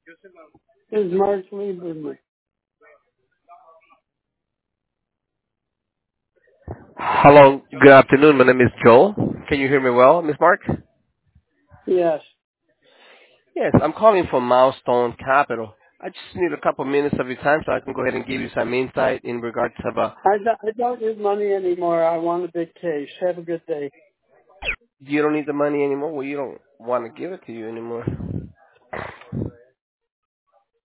This is Mark Lieberman. Hello, good afternoon. My name is Joel. Can you hear me well, Miss Mark? Yes. Yes, I'm calling from Milestone Capital. I just need a couple minutes of your time so I can go ahead and give you some insight in regards of I don't need money anymore. I want a big case. Have a good day. you don't need the money anymore. Well, you don't want to give it to you anymore.